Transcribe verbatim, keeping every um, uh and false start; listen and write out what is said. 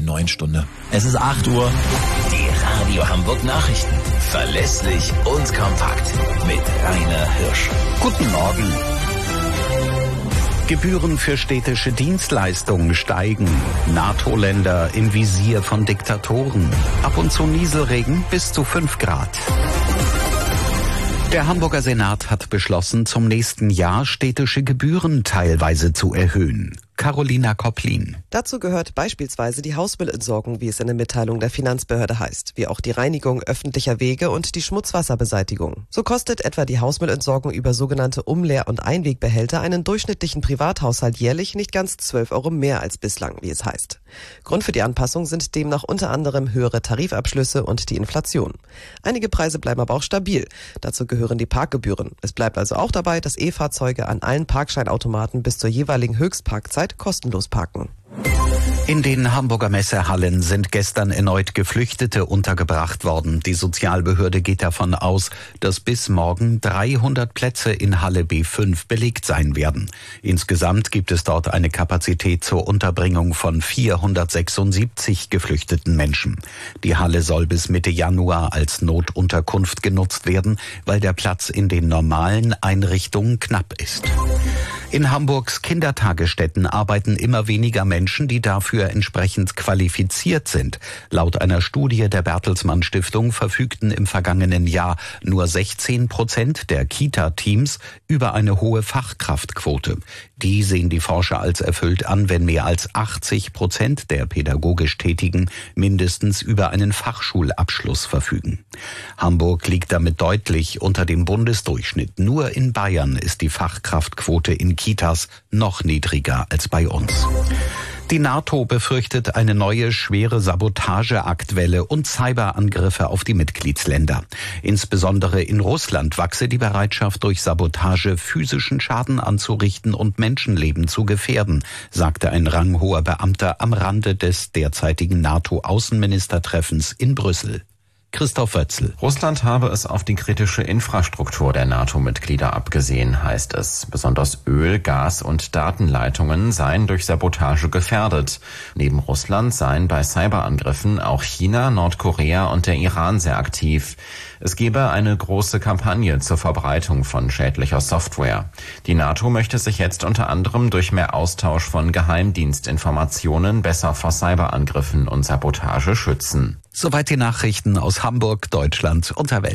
neuen Stunde. Es ist acht Uhr. Die Radio Hamburg Nachrichten. Verlässlich und kompakt. Mit Rainer Hirsch. Guten Morgen. Gebühren für städtische Dienstleistungen steigen. NATO-Länder im Visier von Diktatoren. Ab und zu Nieselregen bis zu fünf Grad. Der Hamburger Senat hat beschlossen, zum nächsten Jahr städtische Gebühren teilweise zu erhöhen. Carolina Kopplin. Dazu gehört beispielsweise die Hausmüllentsorgung, wie es in der Mitteilung der Finanzbehörde heißt, wie auch die Reinigung öffentlicher Wege und die Schmutzwasserbeseitigung. So kostet etwa die Hausmüllentsorgung über sogenannte Umleer- und Einwegbehälter einen durchschnittlichen Privathaushalt jährlich nicht ganz zwölf Euro mehr als bislang, wie es heißt. Grund für die Anpassung sind demnach unter anderem höhere Tarifabschlüsse und die Inflation. Einige Preise bleiben aber auch stabil. Dazu gehören die Parkgebühren. Es bleibt also auch dabei, dass E-Fahrzeuge an allen Parkscheinautomaten bis zur jeweiligen Höchstparkzeit kostenlos parken. In den Hamburger Messehallen sind gestern erneut Geflüchtete untergebracht worden. Die Sozialbehörde geht davon aus, dass bis morgen dreihundert Plätze in Halle B fünf belegt sein werden. Insgesamt gibt es dort eine Kapazität zur Unterbringung von vierhundertsechsundsiebzig geflüchteten Menschen. Die Halle soll bis Mitte Januar als Notunterkunft genutzt werden, weil der Platz in den normalen Einrichtungen knapp ist. In Hamburgs Kindertagesstätten arbeiten immer weniger Menschen, die dafür entsprechend qualifiziert sind. Laut einer Studie der Bertelsmann Stiftung verfügten im vergangenen Jahr nur sechzehn Prozent der Kita-Teams über eine hohe Fachkraftquote. Die sehen die Forscher als erfüllt an, wenn mehr als achtzig Prozent der pädagogisch Tätigen mindestens über einen Fachschulabschluss verfügen. Hamburg liegt damit deutlich unter dem Bundesdurchschnitt. Nur in Bayern ist die Fachkraftquote in Kitas noch niedriger als bei uns. Die NATO befürchtet eine neue schwere Sabotageaktwelle und Cyberangriffe auf die Mitgliedsländer. Insbesondere in Russland wachse die Bereitschaft, durch Sabotage physischen Schaden anzurichten und Menschenleben zu gefährden, sagte ein ranghoher Beamter am Rande des derzeitigen NATO-Außenministertreffens in Brüssel. Christoph Wötzl. Russland habe es auf die kritische Infrastruktur der NATO-Mitglieder abgesehen, heißt es. Besonders Öl-, Gas- und Datenleitungen seien durch Sabotage gefährdet. Neben Russland seien bei Cyberangriffen auch China, Nordkorea und der Iran sehr aktiv. Es gebe eine große Kampagne zur Verbreitung von schädlicher Software. Die NATO möchte sich jetzt unter anderem durch mehr Austausch von Geheimdienstinformationen besser vor Cyberangriffen und Sabotage schützen. Soweit die Nachrichten aus Hamburg, Deutschland und der Welt.